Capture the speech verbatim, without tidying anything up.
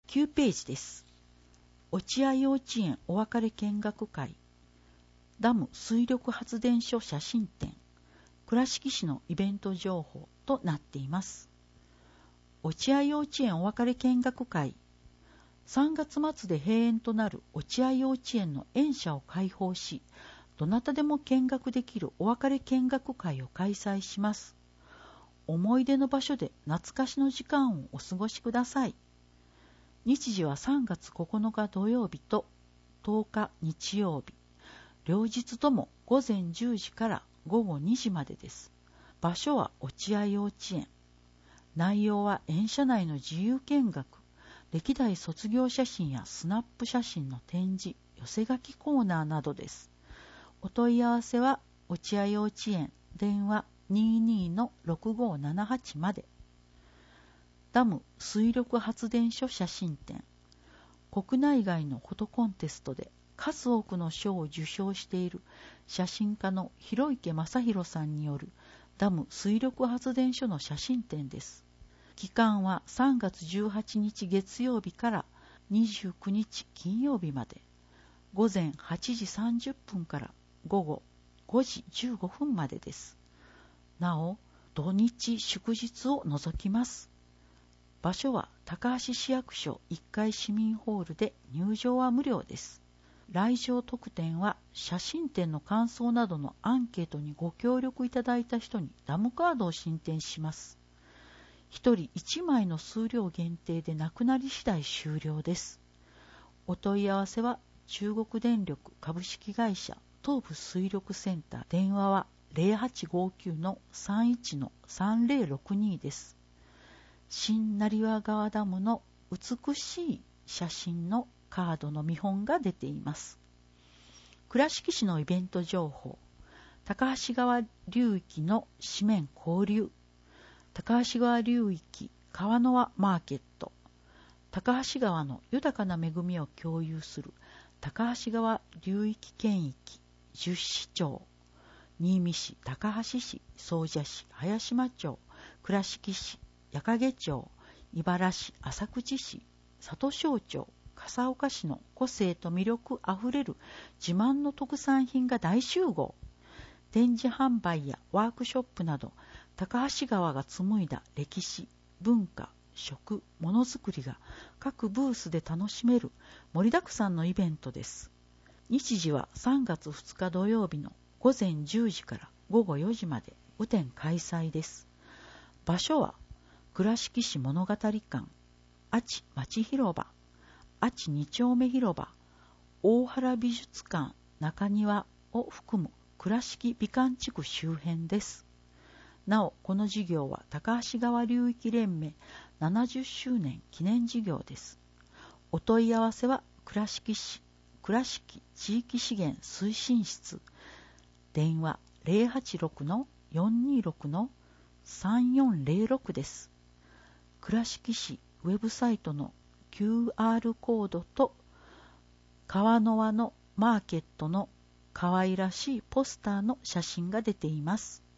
きゅうページです。落合幼稚園お別れ見学会、ダム水力発電所写真展、倉敷市のイベント情報となっています。落合幼稚園お別れ見学会、さんがつ末で閉園となる落合幼稚園の園舎を開放し、どなたでも見学できるお別れ見学会を開催します。思い出の場所で懐かしの時間をお過ごしください。日時はさんがつここのか土曜日ととおか日曜日、両日ともごぜんじゅうじからごごにじまでです。場所は落合幼稚園。内容は園舎内の自由見学、歴代卒業写真やスナップ写真の展示、寄せ書きコーナーなどです。お問い合わせは落合幼稚園電話 にじゅうに のろくごーななはち まで。ダム水力発電所写真展。国内外のフォトコンテストで数多くの賞を受賞している写真家の広池正弘さんによるダム水力発電所の写真展です。期間はさんがつじゅうはちにち月曜日からにじゅうくにち金曜日まで、ごぜんはちじさんじゅっぷんからごごごじじゅうごふんまでです。なお、土日祝日を除きます。場所は高梁市役所いっかい市民ホールで入場は無料です。来場特典は写真展の感想などのアンケートにご協力いただいた人にダムカードを進呈します。ひとりいちまいの数量限定でなくなり次第終了です。お問い合わせは中国電力株式会社東部水力センター、電話は ゼロはちごきゅう のさんいちのさんぜろろくに です。新成羽川ダムの美しい写真のカードの見本が出ています。倉敷市のイベント情報、高梁川流域の紙面交流、高梁川流域川の輪マーケット、高梁川の豊かな恵みを共有する高梁川流域圏域じゅっしちょう、新見市、高梁市、総社市、早島町、倉敷市、矢掛町、茨市、浅口市、里庄町、笠岡市の個性と魅力あふれる自慢の特産品が大集合。展示販売やワークショップなど、高梁川が紡いだ歴史、文化、食、ものづくりが各ブースで楽しめる盛りだくさんのイベントです。日時はさんがつふつか土曜日のごぜんじゅうじからごごよじまで雨天開催です。場所は倉敷市物語館、阿智町広場、阿智二丁目広場、大原美術館中庭を含む倉敷美観地区周辺です。なお、この事業は高梁川流域連盟ななじゅっしゅうねん記念事業です。お問い合わせは倉敷市倉敷地域資源推進室、電話 ゼロはちろくのよんにろくのさんよんゼロろく です。倉敷市ウェブサイトの キューアール コードと川の輪のマーケットの可愛らしいポスターの写真が出ています。